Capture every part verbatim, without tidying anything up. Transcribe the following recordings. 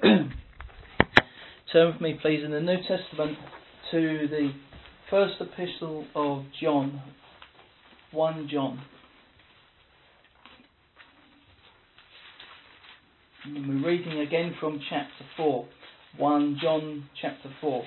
Turn with me, please, in the New Testament to the first epistle of John, First John. And we're reading again from chapter four, First John chapter four.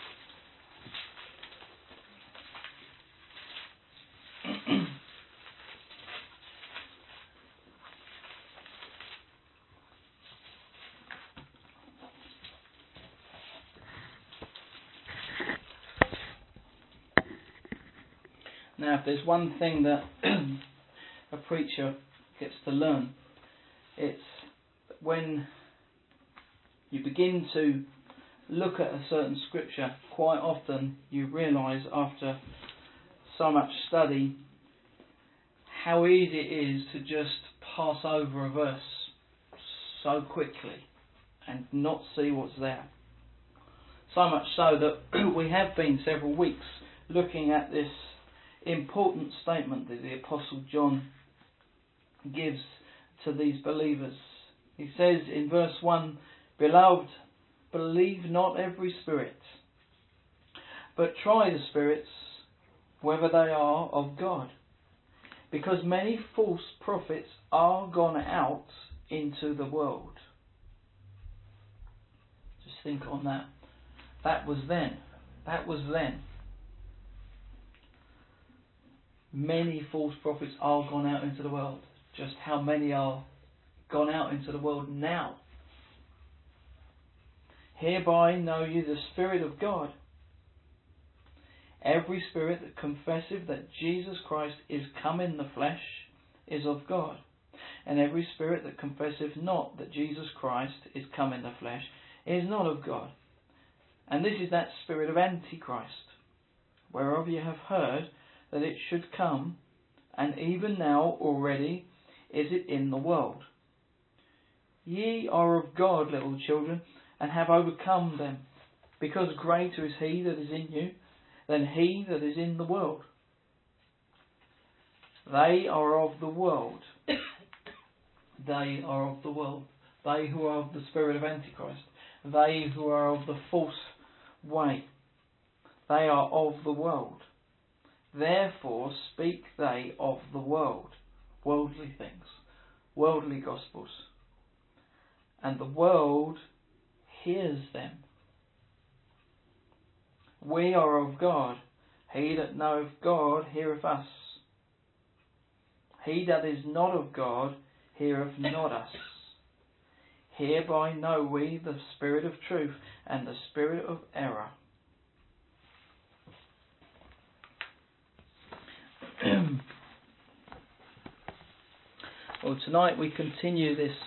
Now, if there's one thing that a preacher gets to learn, it's when you begin to look at a certain scripture, quite often you realise after so much study how easy it is to just pass over a verse so quickly and not see what's there. So much so that we have been several weeks looking at this important statement that the Apostle John gives to these believers. He says in verse one, "Beloved, believe not every spirit, but try the spirits whether they are of God, because many false prophets are gone out into the world." Just think on that. That was then. That was then. Many false prophets are gone out into the world. Just how many are gone out into the world now? "Hereby know you the Spirit of God. Every spirit that confesseth that Jesus Christ is come in the flesh is of God. And every spirit that confesseth not that Jesus Christ is come in the flesh is not of God. And this is that spirit of Antichrist, whereof you have heard that it should come, and even now already is it in the world. Ye are of God, little children, and have overcome them, because greater is he that is in you than he that is in the world. They are of the world. They are of the world. They who are of the spirit of Antichrist. They who are of the false way. They are of the world. Therefore speak they of the world, worldly things, worldly gospels, and the world hears them. We are of God. He that knoweth God heareth us. He that is not of God heareth not us. Hereby know we the spirit of truth and the spirit of error." Well, tonight we continue this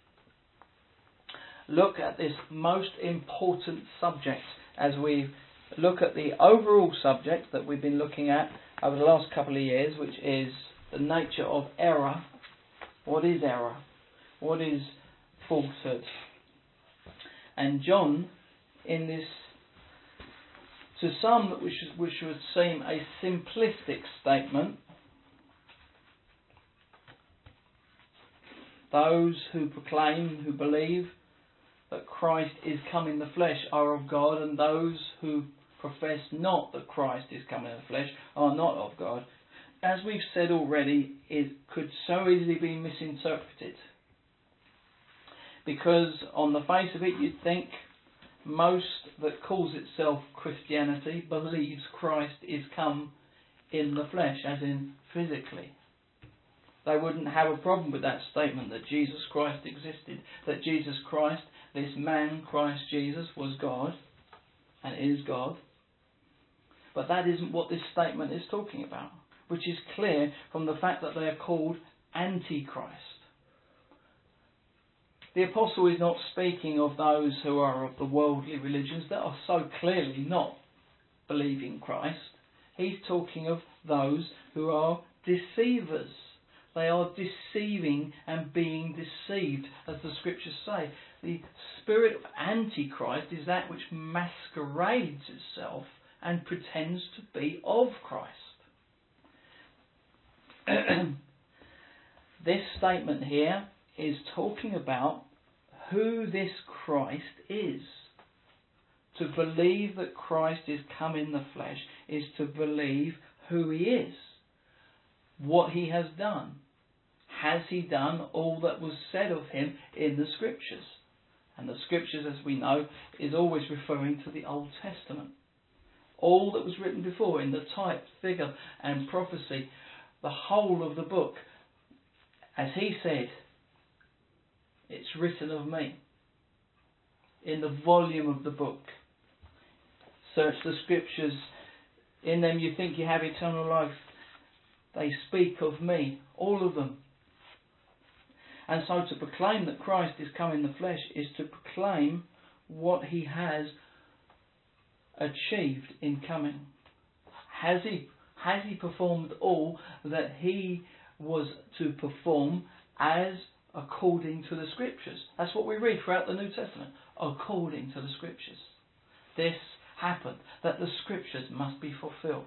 look at this most important subject as we look at the overall subject that we've been looking at over the last couple of years, which is the nature of error. What is error? What is falsehood? And John, in this, to some which, which would seem a simplistic statement, those who proclaim, who believe that Christ is come in the flesh are of God, and those who profess not that Christ is come in the flesh are not of God, as we've said already, it could so easily be misinterpreted. Because on the face of it, you'd think most that calls itself Christianity believes Christ is come in the flesh, as in physically. They wouldn't have a problem with that statement that Jesus Christ existed, that Jesus Christ, this man Christ Jesus, was God and is God. But that isn't what this statement is talking about, which is clear from the fact that they are called Antichrist. The apostle is not speaking of those who are of the worldly religions that are so clearly not believing Christ. He's talking of those who are deceivers. They are deceiving and being deceived, as the scriptures say. The spirit of Antichrist is that which masquerades itself and pretends to be of Christ. This statement here is talking about who this Christ is. To believe that Christ is come in the flesh is to believe who he is, what he has done. Has he done all that was said of him in the Scriptures? And the Scriptures, as we know, is always referring to the Old Testament. All that was written before in the type, figure and prophecy, the whole of the book. As he said, it's written of me in the volume of the book. Search the Scriptures. In them you think you have eternal life. They speak of me, all of them. And so to proclaim that Christ is come in the flesh is to proclaim what he has achieved in coming. Has he, has he performed all that he was to perform as according to the Scriptures? That's what we read throughout the New Testament. According to the Scriptures. This happened, that the Scriptures must be fulfilled.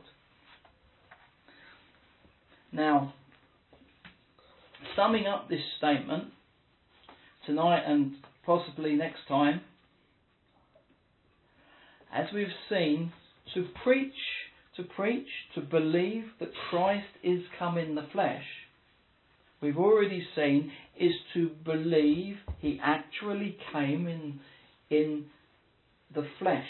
Now, summing up this statement tonight and possibly next time, as we've seen, to preach, to preach, to believe that Christ is come in the flesh, we've already seen, is to believe he actually came in, in the flesh.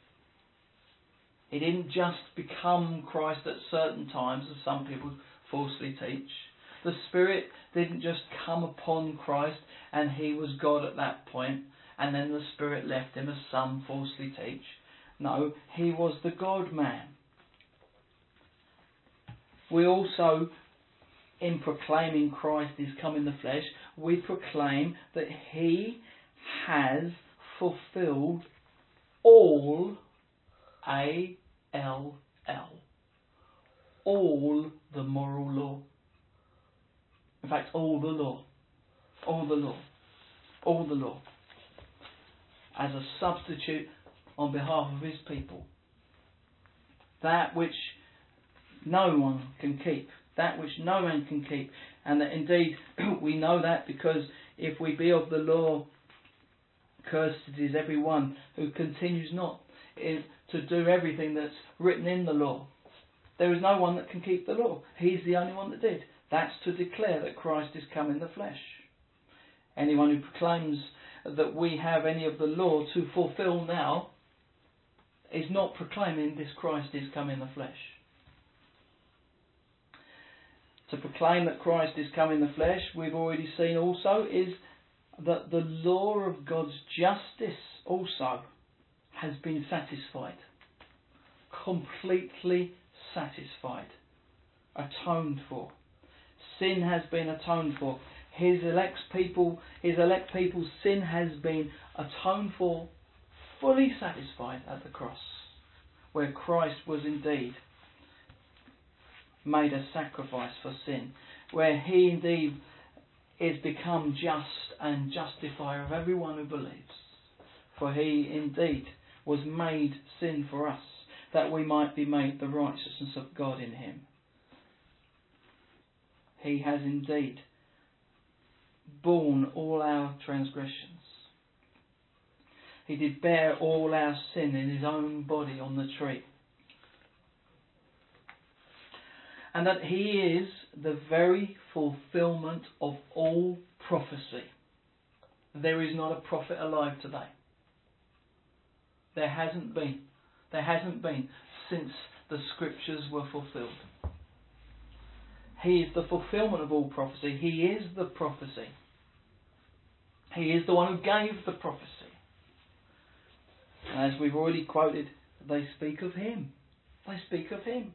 He didn't just become Christ at certain times, as some people falsely teach. The Spirit didn't just come upon Christ and he was God at that point, and then the Spirit left him, as some falsely teach. No, he was the God-man. We also, in proclaiming Christ is come in the flesh, we proclaim that he has fulfilled all A L L. All the moral law. In fact, all the law. All the law. All the law. As a substitute on behalf of his people. That which no one can keep. That which no man can keep. And that indeed we know that because if we be of the law, cursed is every one who continues not in, to do everything that's written in the law. There is no one that can keep the law. He's the only one that did. That's to declare that Christ is come in the flesh. Anyone who proclaims that we have any of the law to fulfill now is not proclaiming this Christ is come in the flesh. To proclaim that Christ is come in the flesh, we've already seen also, is that the law of God's justice also has been satisfied. Completely satisfied. Atoned for. Sin has been atoned for. His elect people, his elect people's sin has been atoned for, fully satisfied at the cross, where Christ was indeed made a sacrifice for sin, where he indeed is become just and justifier of everyone who believes. For he indeed was made sin for us, that we might be made the righteousness of God in him. He has indeed borne all our transgressions. He did bear all our sin in his own body on the tree. And that he is the very fulfilment of all prophecy. There is not a prophet alive today. There hasn't been. There hasn't been since the Scriptures were fulfilled. He is the fulfilment of all prophecy. He is the prophecy. He is the one who gave the prophecy. As we've already quoted, they speak of him. They speak of him.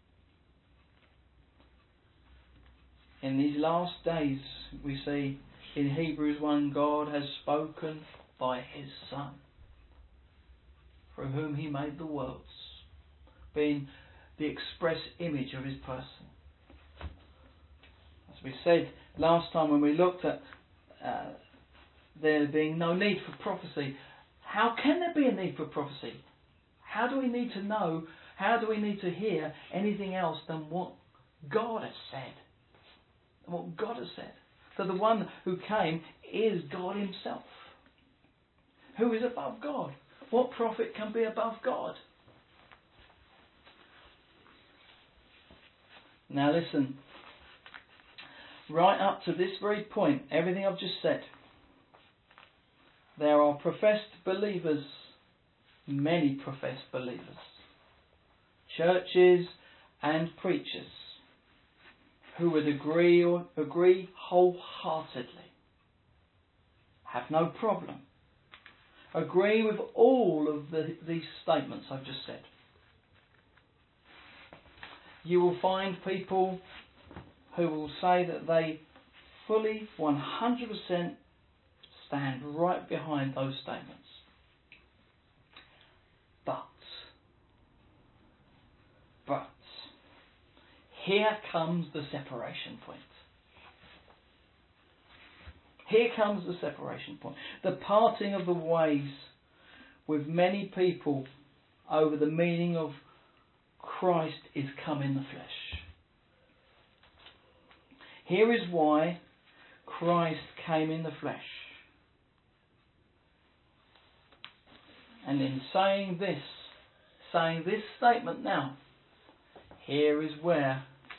In these last days, we see in Hebrews one, God has spoken by his Son, through whom he made the worlds, being the express image of his person. As we said last time when we looked at uh, there being no need for prophecy, how can there be a need for prophecy? How do we need to know, how do we need to hear anything else than what God has said? What God has said. So the one who came is God himself. Who is above God? What prophet can be above God? Now listen. Right up to this very point, everything I've just said, there are professed believers, many professed believers, churches and preachers who would agree or agree wholeheartedly, have no problem, agree with all of the, these statements I've just said. You will find people who will say that they fully, one hundred percent stand right behind those statements. But, but, here comes the separation point. Here comes the separation point. The parting of the ways with many people over the meaning of Christ is come in the flesh. Here is why Christ came in the flesh. And in saying this, saying this statement now, here is where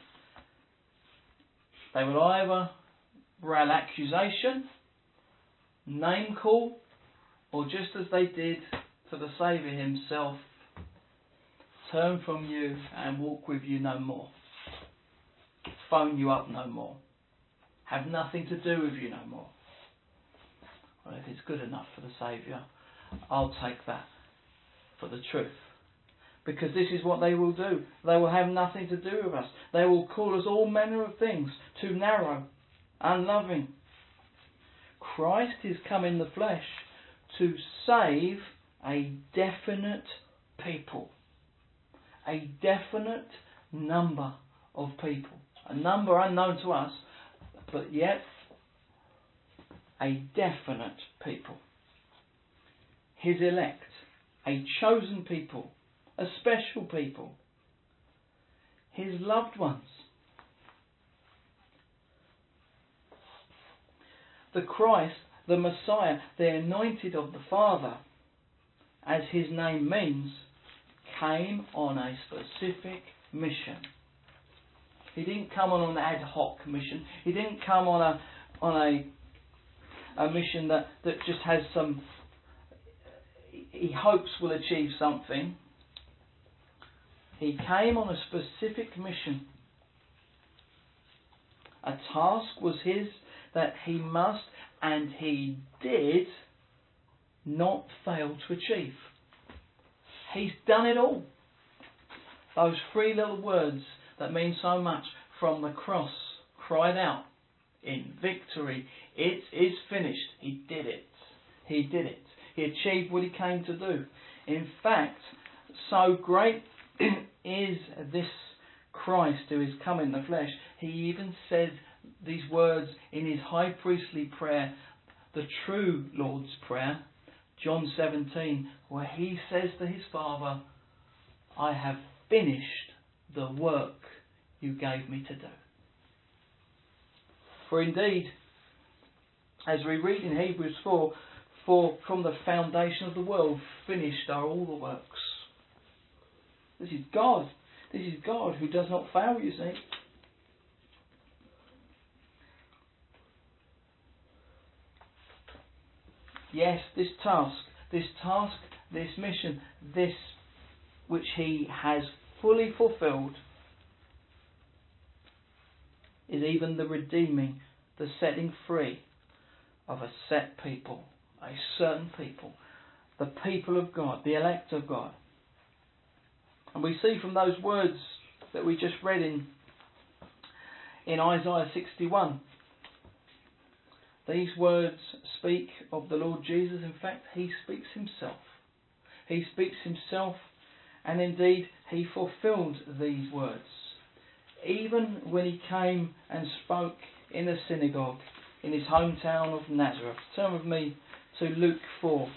they will either rail accusation, name call, or just as they did for the Saviour himself, turn from you and walk with you no more. Phone you up no more. Have nothing to do with you no more. Well, if it's good enough for the Saviour, I'll take that for the truth. Because this is what they will do. They will have nothing to do with us. They will call us all manner of things, too narrow, unloving. Christ is come in the flesh to save a definite people. A definite number of people. A number unknown to us, but yet a definite people. His elect, a chosen people, a special people, his loved ones. The Christ, the Messiah, the anointed of the Father, as his name means, came on a specific mission. He didn't come on an ad hoc mission. He didn't come on a on a a mission that, that just has some, he hopes will achieve something. He came on a specific mission. A task was his that he must, and he did, not fail to achieve. He's done it all. Those three little words that mean so much from the cross cried out in victory, it is finished. He did it. He did it. He achieved what he came to do. In fact, so great is this Christ who is come in the flesh, he even said these words in his high priestly prayer, the true Lord's Prayer, John seventeen, where he says to his Father, I have finished the work you gave me to do. For indeed, as we read in Hebrews four, for from the foundation of the world finished are all the works. This is God. This is God who does not fail, you see. Yes, this task, this task, this mission, this which he has fully fulfilled, is even the redeeming, the setting free of a set people, a certain people, the people of God, the elect of God. And we see from those words that we just read in, in Isaiah sixty-one, these words speak of the Lord Jesus. In fact, he speaks himself. He speaks himself, and indeed he fulfilled these words. Even when he came and spoke in a synagogue in his hometown of Nazareth. Turn with me to Luke four.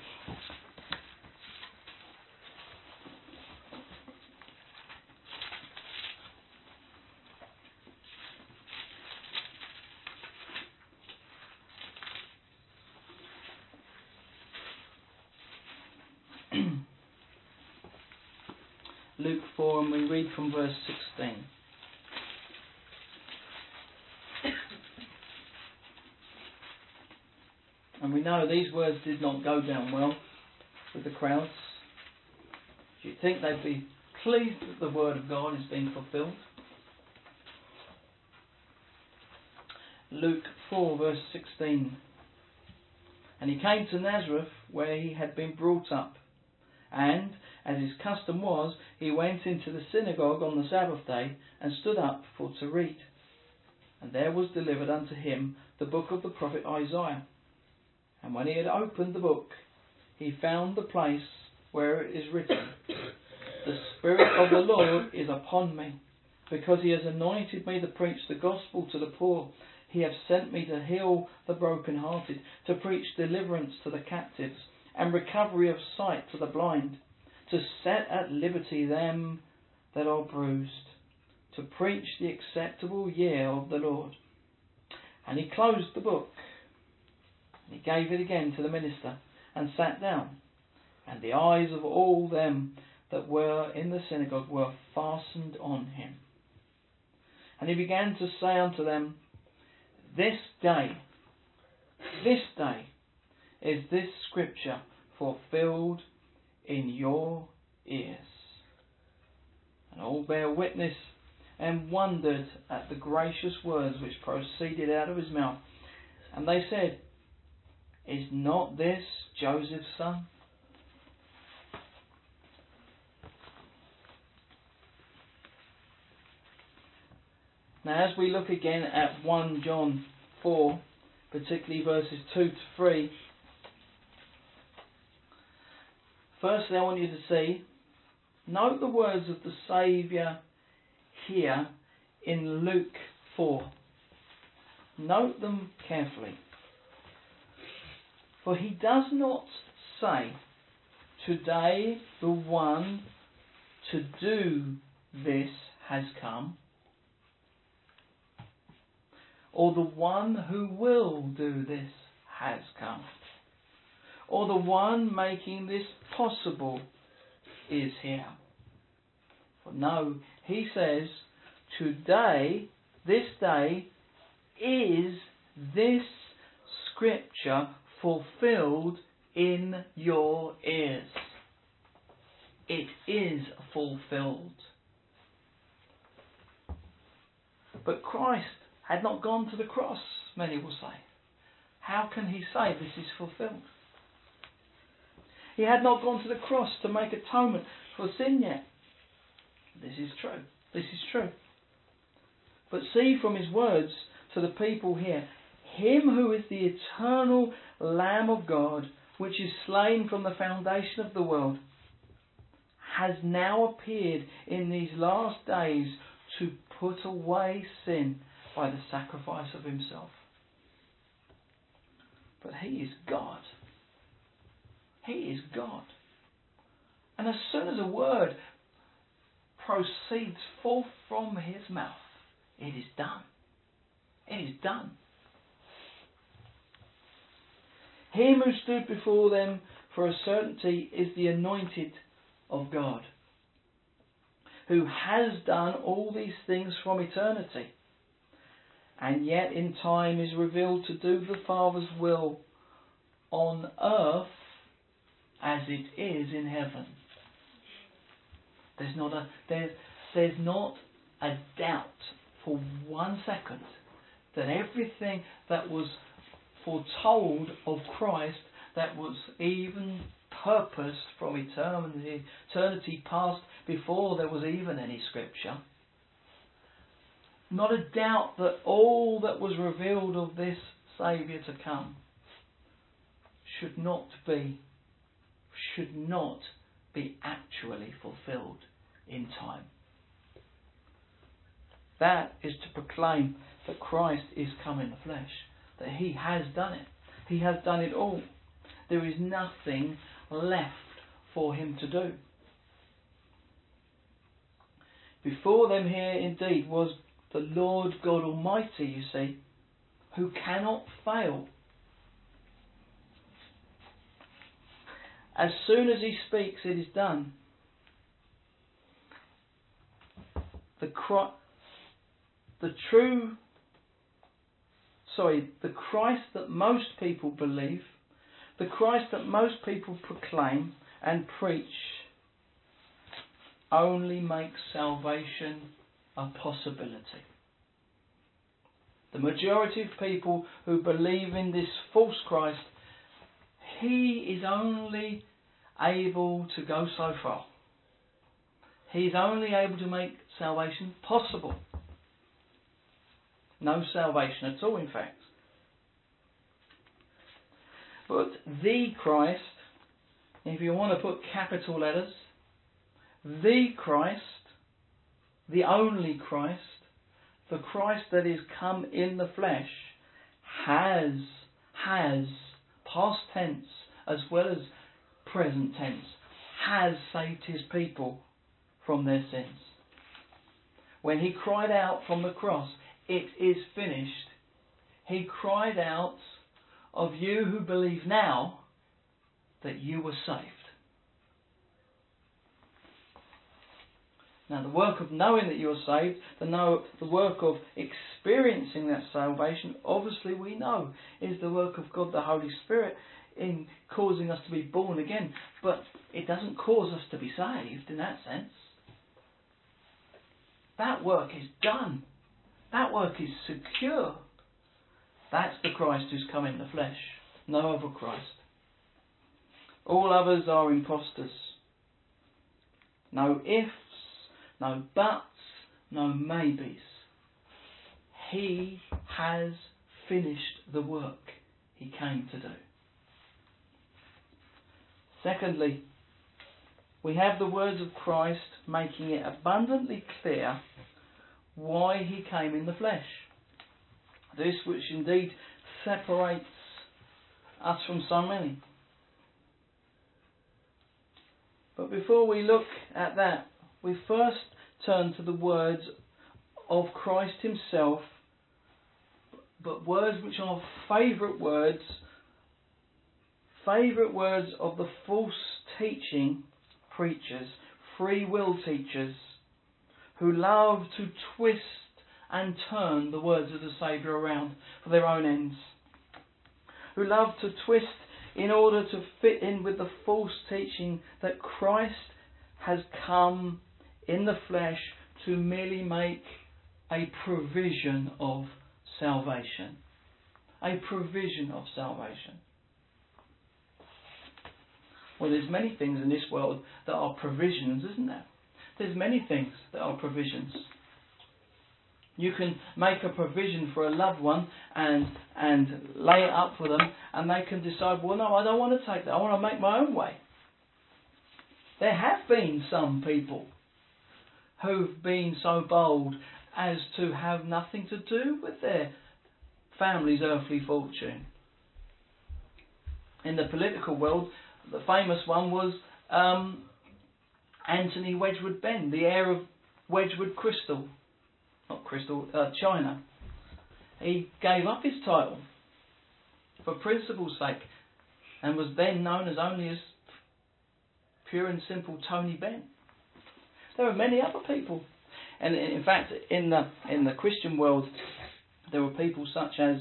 Luke four, and we read from verse sixteen. And we know these words did not go down well with the crowds. Do you think they'd be pleased that the word of God is being fulfilled? Luke four, verse sixteen. And he came to Nazareth, where he had been brought up. And, as his custom was, he went into the synagogue on the Sabbath day, and stood up for to read. And there was delivered unto him the book of the prophet Isaiah. And when he had opened the book, he found the place where it is written, The Spirit of the Lord is upon me, because he has anointed me to preach the gospel to the poor. He hath sent me to heal the brokenhearted, to preach deliverance to the captives, and recovery of sight to the blind, to set at liberty them that are bruised, to preach the acceptable year of the Lord. And he closed the book, and he gave it again to the minister, and sat down. And the eyes of all them that were in the synagogue were fastened on him. And he began to say unto them, This day, this day, is this scripture fulfilled in your ears. And all bare witness and wondered at the gracious words which proceeded out of his mouth. And they said, Is not this Joseph's son? Now, as we look again at First John four, particularly verses two to three, firstly I want you to see, note the words of the Saviour here in Luke four. Note them carefully. For he does not say, Today the one to do this has come, or the one who will do this has come, or the one making this possible is here. For no, he says, Today, this day, is this scripture fulfilled in your ears. It is fulfilled. But Christ had not gone to the cross, many will say. How can he say this is fulfilled? He had not gone to the cross to make atonement for sin yet. This is true. This is true. But see from his words to the people here, Him who is the eternal Lamb of God, which is slain from the foundation of the world, has now appeared in these last days to put away sin by the sacrifice of himself. But he is God. He is God. And as soon as a word proceeds forth from his mouth, it is done. It is done. Him who stood before them for a certainty is the anointed of God, who has done all these things from eternity, and yet in time is revealed to do the Father's will on earth as it is in heaven. There's not a there's there's not a doubt for one second that everything that was foretold of Christ, that was even purposed from eternity, eternity past, before there was even any scripture, not a doubt that all that was revealed of this Saviour to come should not be should not be actually fulfilled in time. That is to proclaim that Christ is come in the flesh, that he has done it. He has done it all. There is nothing left for him to do. Before them here indeed was the Lord God Almighty, you see, who cannot fail. As soon as he speaks, it is done. Christ, the true, sorry, the Christ that most people believe, the Christ that most people proclaim and preach, only makes salvation a possibility. The majority of people who believe in this false Christ, he is only able to go so far. He is only able to make salvation possible. No salvation at all, in fact. But the Christ, if you want to put capital letters, the Christ, the only Christ, the Christ that is come in the flesh, has, has, past tense as well as present tense, has saved his people from their sins. When he cried out from the cross, "It is finished," he cried out of you who believe now that you were saved. Now, the work of knowing that you are saved, the, know, the work of experiencing that salvation, obviously we know, is the work of God the Holy Spirit in causing us to be born again. But it doesn't cause us to be saved in that sense. That work is done. That work is secure. That's the Christ who's come in the flesh. No other Christ. All others are impostors. No ifs, no buts, no maybes. He has finished the work he came to do. Secondly, we have the words of Christ making it abundantly clear why he came in the flesh. This which indeed separates us from so many. But before we look at that, we first turn to the words of Christ himself, but words which are favourite words, favourite words of the false teaching preachers, free will teachers, who love to twist and turn the words of the Saviour around for their own ends, who love to twist in order to fit in with the false teaching that Christ has come in the flesh to merely make a provision of salvation. A provision of salvation. Well, there's many things in this world that are provisions, isn't there? There's many things that are provisions. You can make a provision for a loved one and and lay it up for them, and they can decide, well, no, I don't want to take that. I want to make my own way. There have been some people who've been so bold as to have nothing to do with their family's earthly fortune. In the political world, the famous one was um, Anthony Wedgwood Benn, the heir of Wedgwood Crystal, not Crystal, uh, China. He gave up his title for principle's sake and was then known as only as pure and simple Tony Benn. There are many other people, and in fact, in the in the Christian world, there were people such as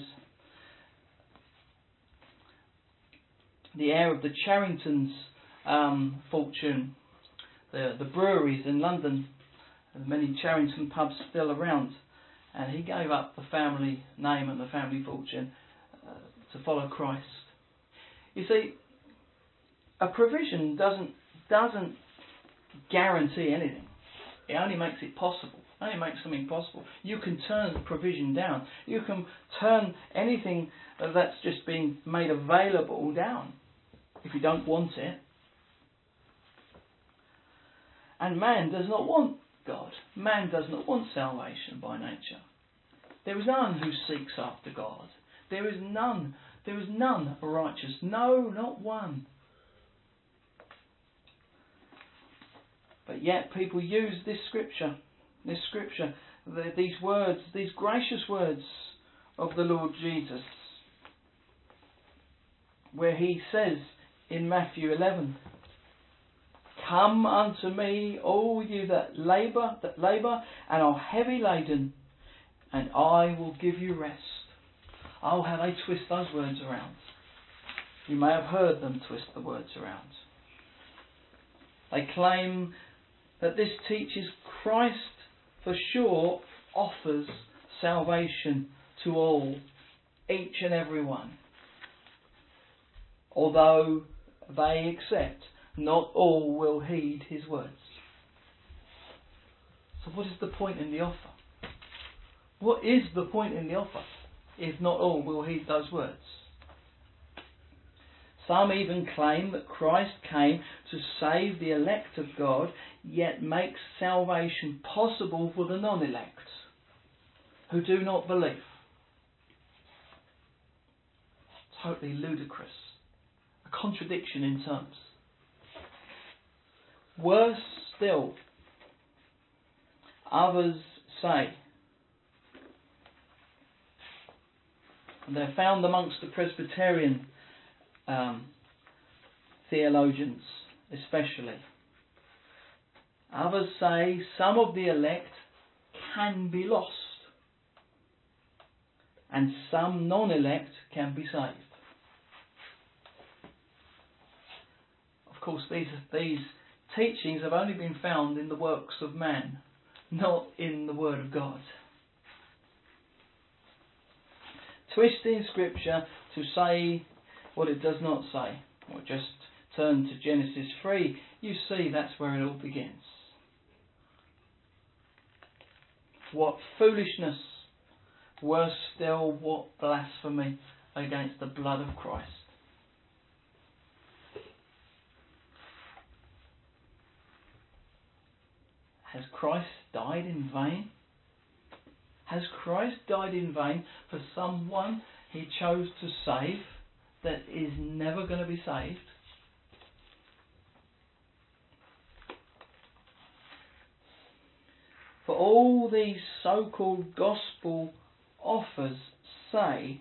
the heir of the Charrington's um, fortune, the the breweries in London, and many Charrington pubs still around, and he gave up the family name and the family fortune uh, to follow Christ. You see, a provision doesn't doesn't guarantee anything. It only makes it possible. It only makes something possible. You can turn the provision down. You can turn anything that's just being made available down if you don't want it. And man does not want God. Man does not want salvation by nature. There is none who seeks after God. There is none. There is none righteous. No, not one. But yet people use this scripture, this scripture, the, these words, these gracious words of the Lord Jesus, where he says in Matthew eleven, Come unto me, all you that labour, that labour and are heavy laden, and I will give you rest. Oh, how they twist those words around. You may have heard them twist the words around. They claim that this teaches Christ for sure offers salvation to all, each and every one. Although they accept, not all will heed his words. So what is the point in the offer? What is the point in the offer if not all will heed those words? Some even claim that Christ came to save the elect of God, yet makes salvation possible for the non-elect who do not believe. Totally ludicrous. A contradiction in terms. Worse still, others say, and they're found amongst the Presbyterian um, theologians especially. Others say some of the elect can be lost, and some non-elect can be saved. Of course, these these teachings have only been found in the works of man, not in the Word of God. Twisting Scripture to say what it does not say, or just turn to Genesis three, you see that's where it all begins. What foolishness! Worse still, what blasphemy against the blood of Christ. Has Christ died in vain? Has Christ died in vain for someone he chose to save that is never going to be saved? For all these so-called gospel offers say,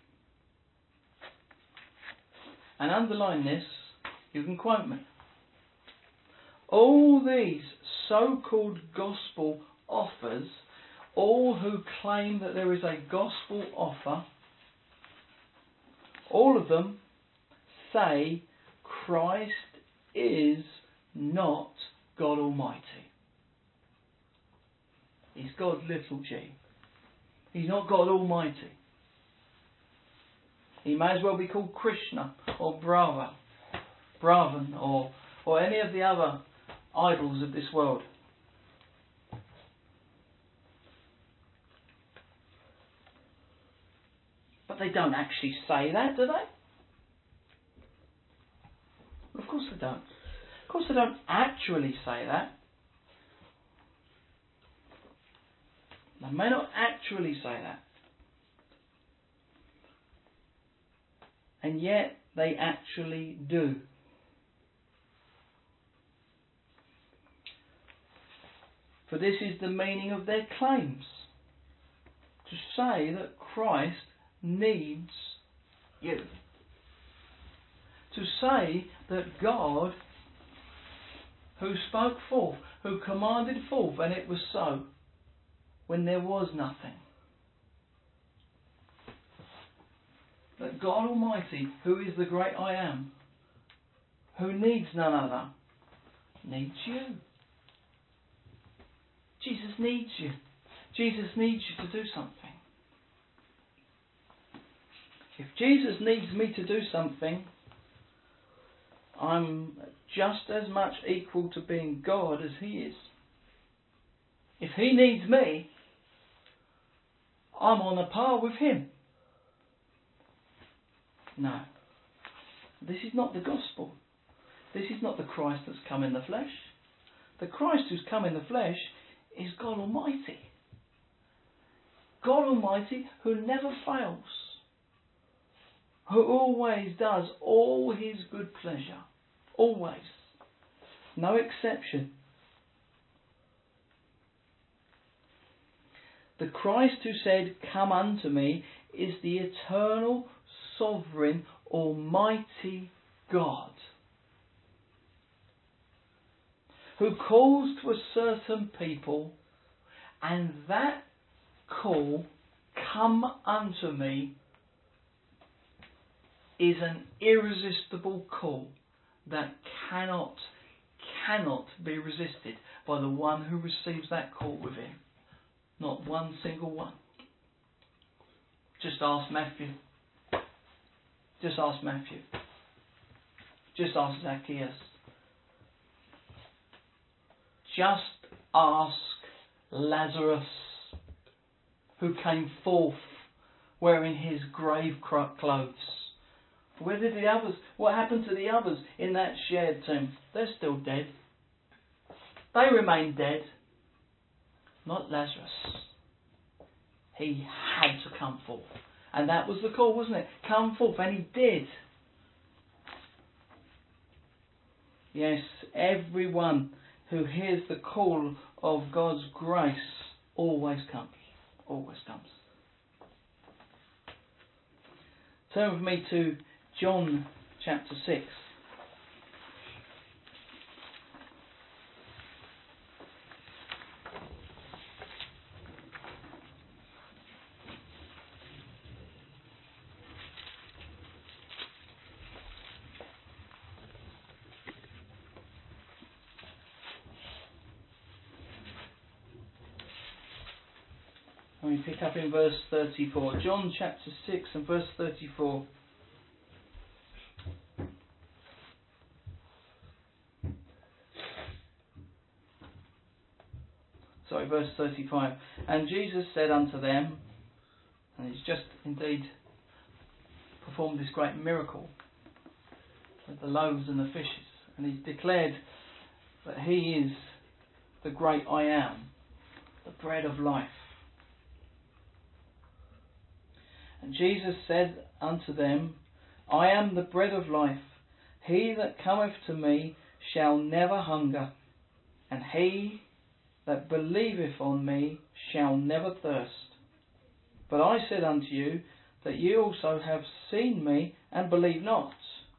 and underline this, you can quote me, all these so-called gospel offers, all who claim that there is a gospel offer, all of them say Christ is not God Almighty. He's God little g. He's not God Almighty. He may as well be called Krishna or Brahma, Brahman or, or any of the other idols of this world. But they don't actually say that, do they? Of course they don't. Of course they don't actually say that. They may not actually say that. And yet they actually do. For this is the meaning of their claims. To say that Christ needs you. To say that God, who spoke forth, who commanded forth, and it was so, when there was nothing. That God Almighty, who is the great I am, who needs none other, needs you. Jesus needs you. Jesus needs you to do something. If Jesus needs me to do something, I'm just as much equal to being God as He is. If He needs me, I'm on a par with Him. No. This is not the gospel. This is not the Christ that's come in the flesh. The Christ who's come in the flesh is God Almighty. God Almighty who never fails. Who always does all His good pleasure. Always. No exception. The Christ who said, "Come unto me," is the eternal, sovereign, almighty God. who calls to a certain people, and that call, come unto me, is an irresistible call that cannot, cannot be resisted by the one who receives that call with him. Not one single one. Just ask Matthew. Just ask Matthew. Just ask Zacchaeus. Just ask Lazarus, who came forth wearing his grave clothes. Where did the others? What happened to the others in that shared tomb? They're still dead. They remain dead. Not Lazarus. He had to come forth. And that was the call, wasn't it? Come forth. And he did. Yes, everyone who hears the call of God's grace always comes. Always comes. Turn with me to John chapter six. And we pick up in verse thirty-four. John chapter six and verse thirty-four. Sorry, verse thirty-five. And Jesus said unto them, and he's just indeed performed this great miracle with the loaves and the fishes, and he's declared that he is the great I am, the bread of life. And Jesus said unto them, I am the bread of life. He that cometh to me shall never hunger, and he that believeth on me shall never thirst. But I said unto you that you also have seen me, and believe not.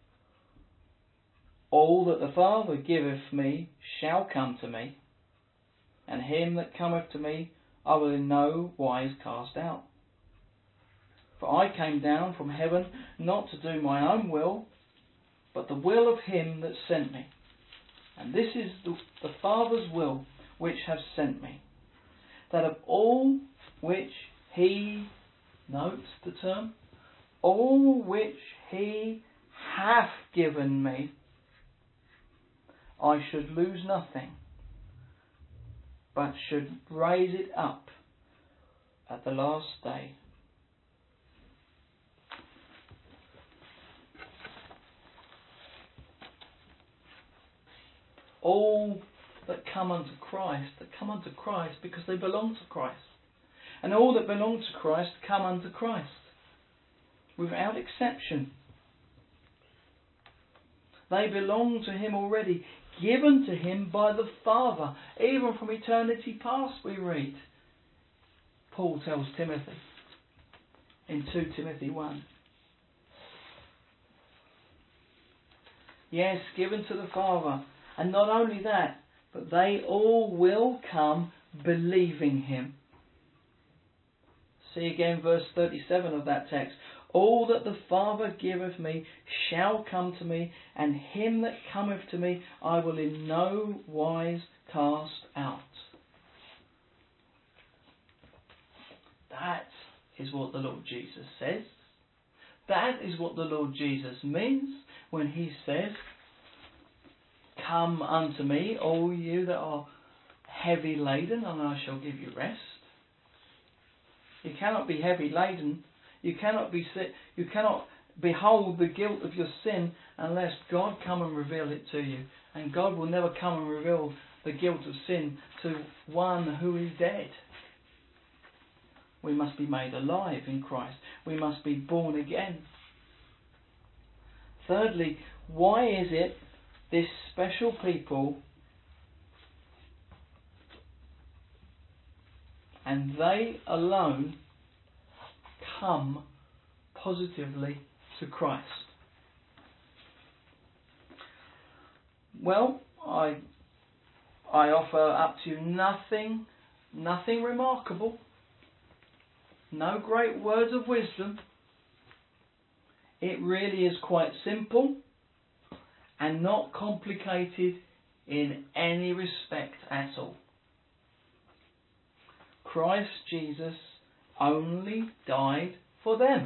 All that the Father giveth me shall come to me, and him that cometh to me I will in no wise cast out. For I came down from heaven not to do my own will, but the will of him that sent me. And this is the, the Father's will which hath sent me, that of all which he, note the term, all which he hath given me, I should lose nothing, but should raise it up at the last day. All that come unto Christ, that come unto Christ because they belong to Christ. And all that belong to Christ come unto Christ, without exception. They belong to him already, given to him by the Father, even from eternity past, we read. Paul tells Timothy in Second Timothy one. Yes, given to the Father. And not only that, but they all will come believing him. See again verse thirty-seven of that text. All that the Father giveth me shall come to me, and him that cometh to me I will in no wise cast out. That is what the Lord Jesus says. That is what the Lord Jesus means when he says, come unto me, all you that are heavy laden, and I shall give you rest. You cannot be heavy laden. You cannot be you cannot behold the guilt of your sin unless God come and reveal it to you. And God will never come and reveal the guilt of sin to one who is dead. We must be made alive in Christ. We must be born again. Thirdly, why is it this special people, and they alone, come positively to Christ? Well, I I offer up to you nothing, nothing remarkable, no great words of wisdom. It really is quite simple and not complicated in any respect at all. Christ Jesus only died for them.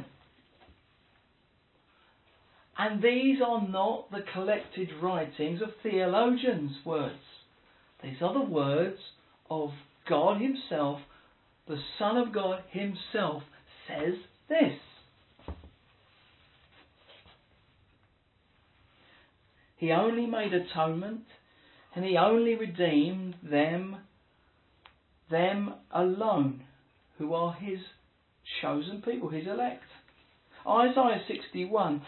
And these are not the collected writings of theologians' words. These are the words of God Himself. The Son of God Himself says this. He only made atonement, and He only redeemed them, them alone, who are His chosen people, His elect. Isaiah sixty-one.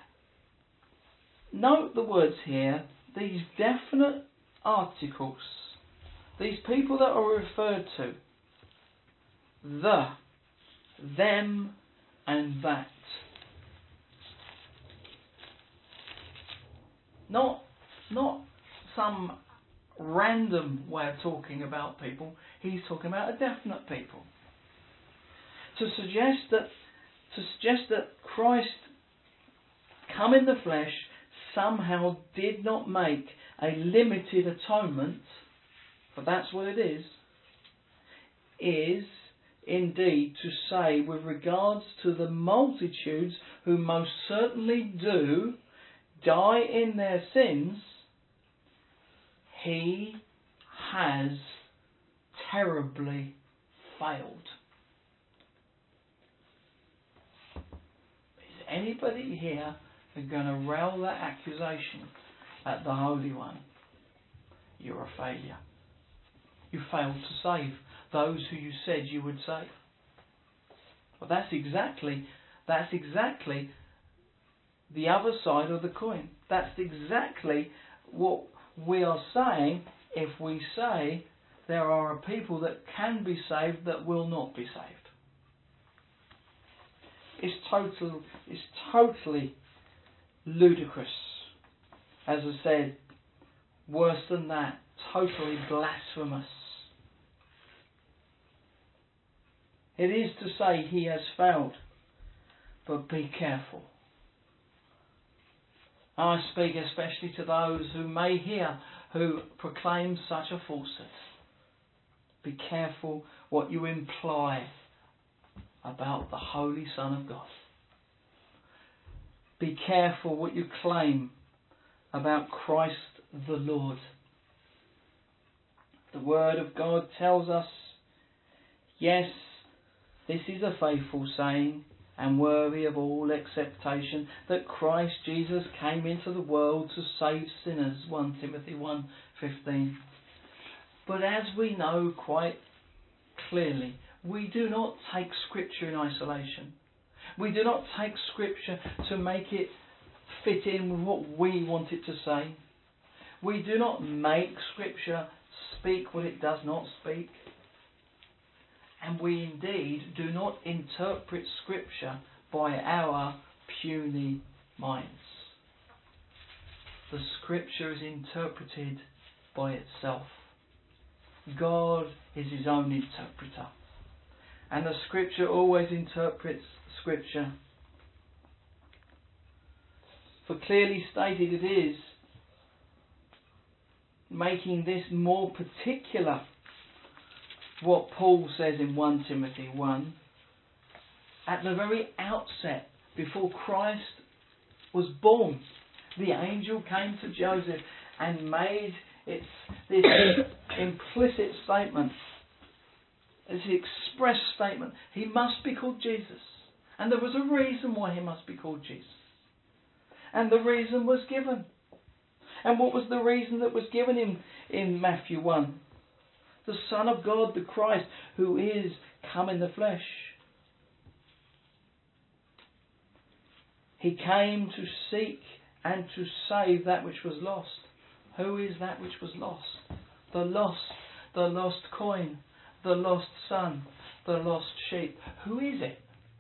Note the words here, these definite articles, these people that are referred to, the, them, and that. Not, not some random way of talking about people. He's talking about a definite people. To suggest that, to suggest that Christ, come in the flesh, somehow did not make a limited atonement, for that's what it is, is indeed to say, with regards to the multitudes who most certainly do die in their sins, He has terribly failed. Is anybody here going to rail that accusation at the Holy One? You're a failure. You failed to save those who you said you would save. Well, that's exactly, that's exactly the other side of the coin. That's exactly what we are saying if we say there are people that can be saved that will not be saved. It's total, it's totally ludicrous. As I said, worse than that, totally blasphemous. It is to say He has failed, but be careful. I speak especially to those who may hear, who proclaim such a falsehood. Be careful what you imply about the Holy Son of God. Be careful what you claim about Christ the Lord. The Word of God tells us, yes, this is a faithful saying and worthy of all acceptation, that Christ Jesus came into the world to save sinners, First Timothy one fifteen. But as we know quite clearly, we do not take Scripture in isolation. We do not take Scripture to make it fit in with what we want it to say. We do not make Scripture speak what it does not speak. And we indeed do not interpret Scripture by our puny minds. The Scripture is interpreted by itself. God is His own interpreter. And the Scripture always interprets Scripture. For clearly stated it is, making this more particular, what Paul says in First Timothy one, at the very outset, before Christ was born, the angel came to Joseph and made it this implicit statement, this express statement, he must be called Jesus. And there was a reason why he must be called Jesus. And the reason was given. And what was the reason that was given him in Matthew one? The Son of God, the Christ, who is come in the flesh. He came to seek and to save that which was lost. Who is that which was lost? The lost, the lost coin, the lost son, the lost sheep. Who is it?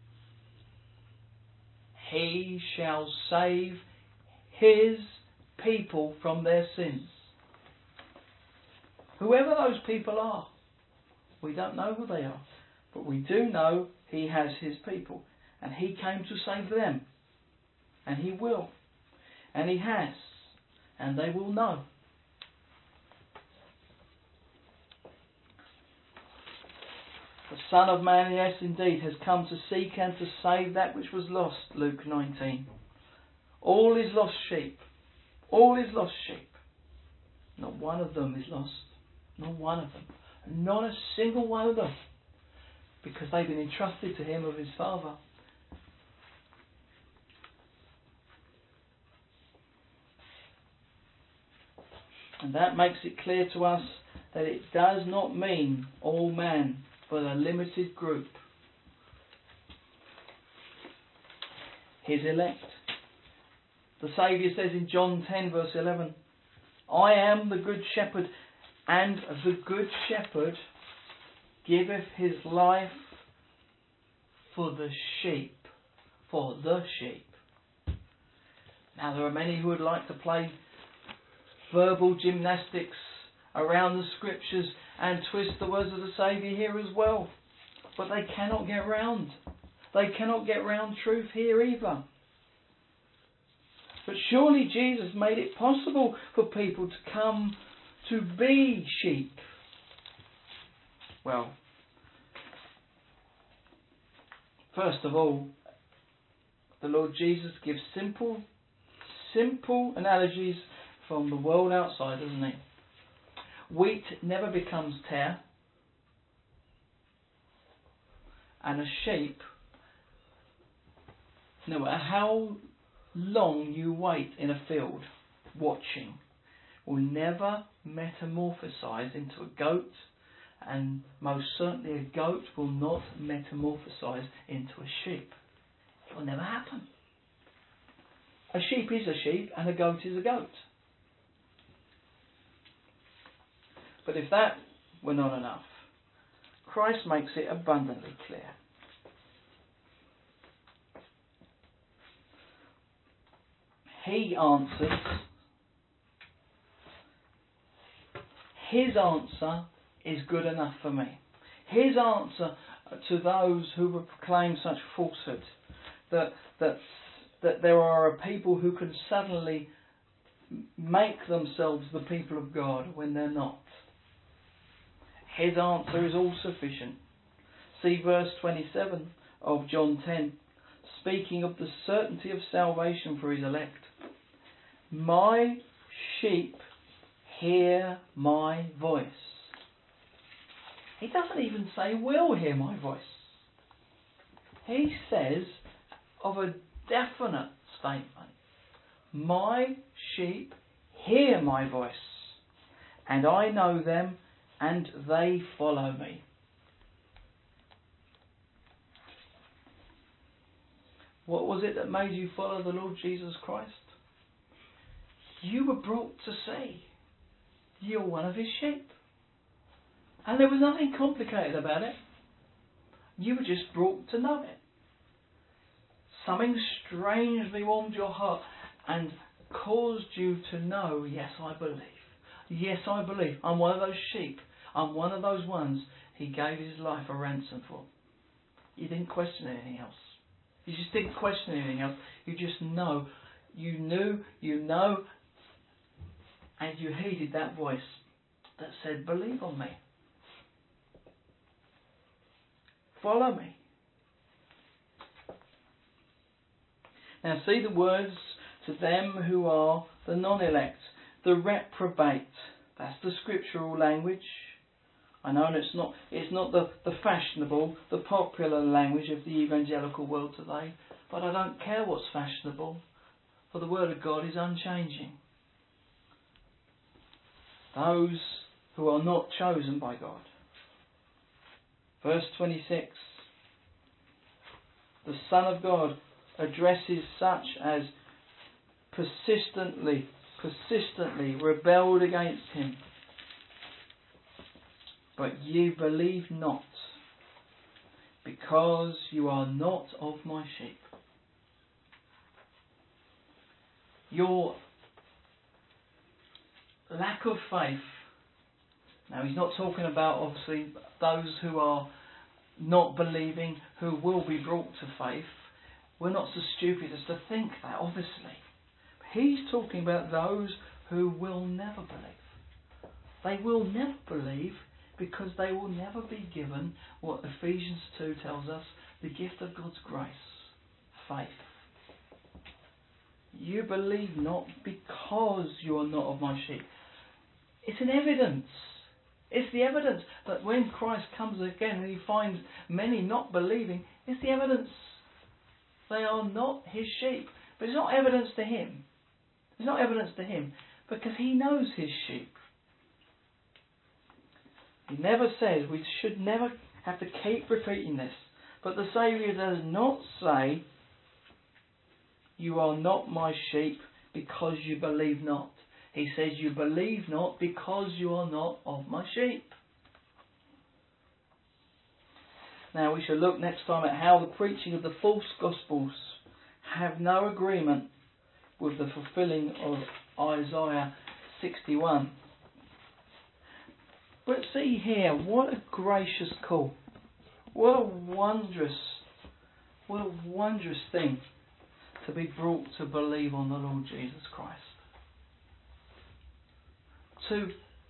He shall save His people from their sins. Whoever those people are, we don't know who they are. But we do know he has his people. And he came to save them. And he will. And he has. And they will know. The Son of Man, yes indeed, has come to seek and to save that which was lost, Luke nineteen. All his lost sheep. All his lost sheep. Not one of them is lost. Not one of them. Not a single one of them. Because they've been entrusted to him of his Father. And that makes it clear to us that it does not mean all man, but a limited group. His elect. The Saviour says in John ten verse eleven, I am the good shepherd, and the good shepherd giveth his life for the sheep. For the sheep. Now there are many who would like to play verbal gymnastics around the scriptures and twist the words of the Saviour here as well. But they cannot get round. They cannot get round truth here either. But surely Jesus made it possible for people to come to be sheep. Well, first of all, the Lord Jesus gives simple, simple analogies from the world outside, doesn't he? Wheat never becomes tare, and a sheep, no matter how long you wait in a field watching, will never metamorphosize into a goat, and most certainly a goat will not metamorphosize into a sheep. It will never happen. A sheep is a sheep and a goat is a goat. But if that were not enough, Christ makes it abundantly clear. He answers, his answer is good enough for me. His answer to those who would proclaim such falsehood, that that that there are a people who can suddenly make themselves the people of God when they're not. His answer is all sufficient. See verse twenty-seven of John ten, speaking of the certainty of salvation for his elect. My sheep hear my voice. He doesn't even say will hear my voice. He says of a definite statement, my sheep hear my voice, and I know them, and they follow me. What was it that made you follow the Lord Jesus Christ? You were brought to see. You're one of his sheep. And there was nothing complicated about it. You were just brought to know it. Something strangely warmed your heart and caused you to know, yes, I believe. Yes, I believe. I'm one of those sheep. I'm one of those ones he gave his life a ransom for. You didn't question anything else. You just didn't question anything else. You just know. You knew, you know, and you heeded that voice that said, believe on me. Follow me. Now see the words to them who are the non-elect, the reprobate. That's the scriptural language. I know it's not it's not the, the fashionable, the popular language of the evangelical world today, but I don't care what's fashionable, for the Word of God is unchanging. Those who are not chosen by God. Verse twenty-six. The Son of God addresses such as persistently, persistently rebelled against him. But ye believe not, because you are not of my sheep. Your lack of faith Now, he's not talking about, obviously, those who are not believing, who will be brought to faith. We're not so stupid as to think that, obviously. He's talking about those who will never believe. They will never believe because they will never be given what Ephesians two tells us, the gift of God's grace, faith. You believe not because you are not of my sheep. It's an evidence. It's the evidence that when Christ comes again and he finds many not believing, it's the evidence. They are not his sheep. But it's not evidence to him. It's not evidence to him because he knows his sheep. He never says, we should never have to keep repeating this, but the Saviour does not say, you are not my sheep because you believe not. He says you believe not because you are not of my sheep. Now we shall look next time at how the preaching of the false gospels have no agreement with the fulfilling of Isaiah sixty-one. But see here, what a gracious call. What a wondrous, what a wondrous thing to be brought to believe on the Lord Jesus Christ. To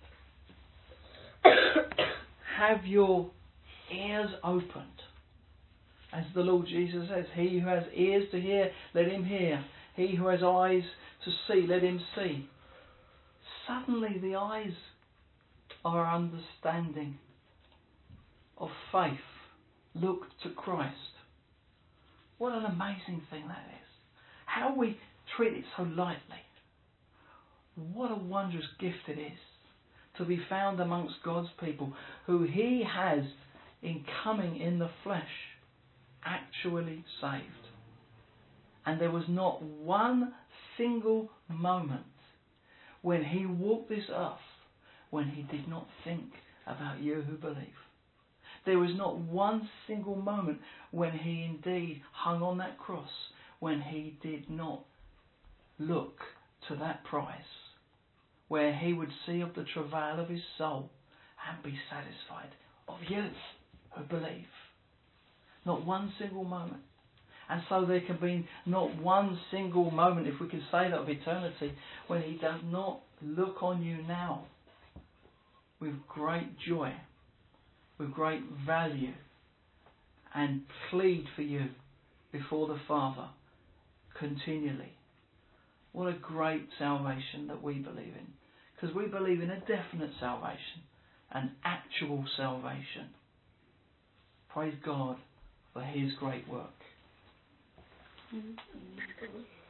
have your ears opened. As the Lord Jesus says, he who has ears to hear, let him hear. He who has eyes to see, let him see. Suddenly the eyes of our understanding of faith look to Christ. What an amazing thing that is. How we treat it so lightly. What a wondrous gift it is to be found amongst God's people who he has, in coming in the flesh, actually saved. And there was not one single moment when he walked this earth when he did not think about you who believe. There was not one single moment when he indeed hung on that cross when he did not look to that prize, where he would see of the travail of his soul and be satisfied of you who believe. Not one single moment. And so there can be not one single moment, if we can say that, of eternity, when he does not look on you now with great joy, with great value, and plead for you before the Father continually. What a great salvation that we believe in. Because we believe in a definite salvation, an actual salvation. Praise God for his great work. Mm-hmm.